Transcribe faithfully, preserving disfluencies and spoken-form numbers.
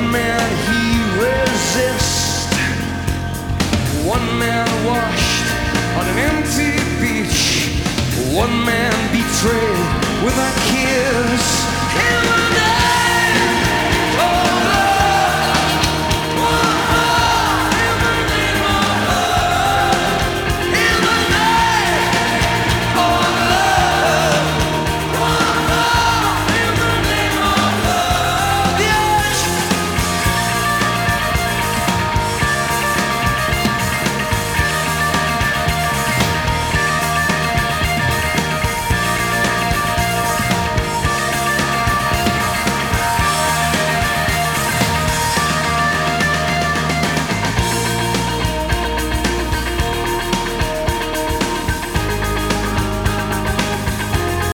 One man he resists, one man washed on an empty beach, one man betrayed.